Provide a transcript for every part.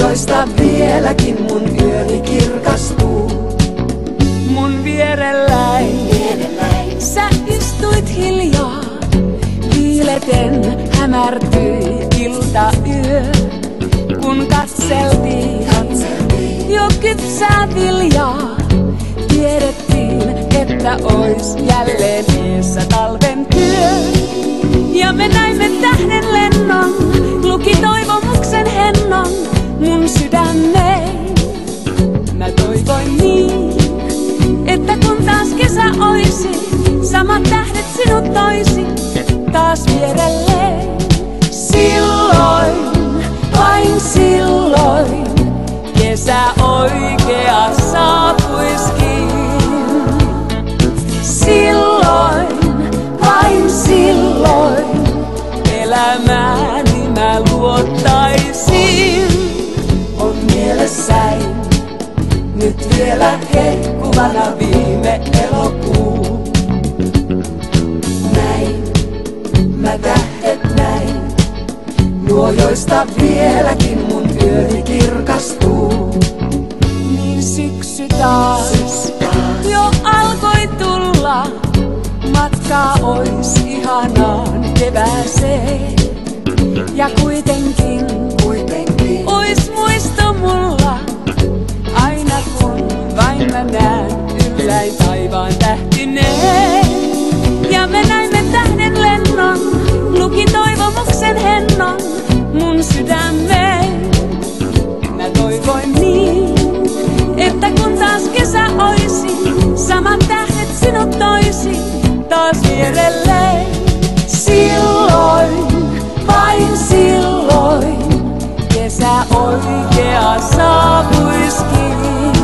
joista vieläkin mun yöni kirkastuu. Mun vierelläin sä istuit hiljaa, viileten hämärtyi iltayö. Kun katseltiin jo kypsää viljaa, tiedettiin, että ois jälleen eessä talven työ. Ja me näimme tähden lennon, luki toivomuksen hennon mun sydämeen. Mä toivoin niin, että kun taas kesä oisi, samat tähdet sinut toisi taas vierelleen. Silloin, vain silloin, kesä oikea saapuiskin. Silloin, vain silloin, elämääni mä luottaisin. On mielessäin nyt vielä hehkuvana viime elokuu. Näin, mä tähdet näin, nuo joista vieläkin mun yöni kirkastuu. Niin syksy taas jo alkoi tulla, matkaa ois ihanaan kevääseen. Ja kuitenkin ois muisto mulla, aina kun vain mä näen ylläin taivaan tähtineen. Ja me näimme tähden lennon, luki toivomuksen hennon mun sydämeen. Mä toivoin niin, että kun taas kesä oisi, samat tähdet sinut toisi taas vierelleen. Silloin, vain silloin, Kesä oikea saapuiskin.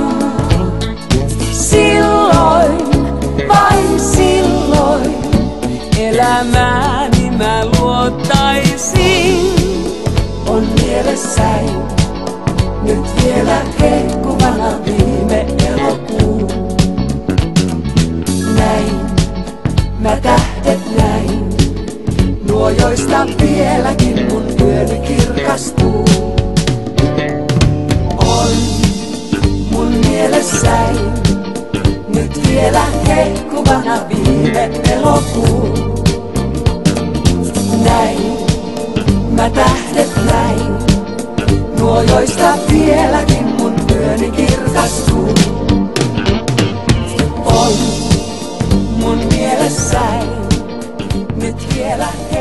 silloin, vain silloin, Elämääni mä luottaisin. on mielessäin nyt vielä hehkuvana viime elokuu. Näin, mä tähdet näin, nuo joista vieläkin mun yöni kirkastuu. On mun mielessäin nyt vielä hehkuvana viime elokuu. Näin, mä tähdet näin, nuo joista vieläkin mun yöni kirkastuu. On mun mielessäin nyt vielä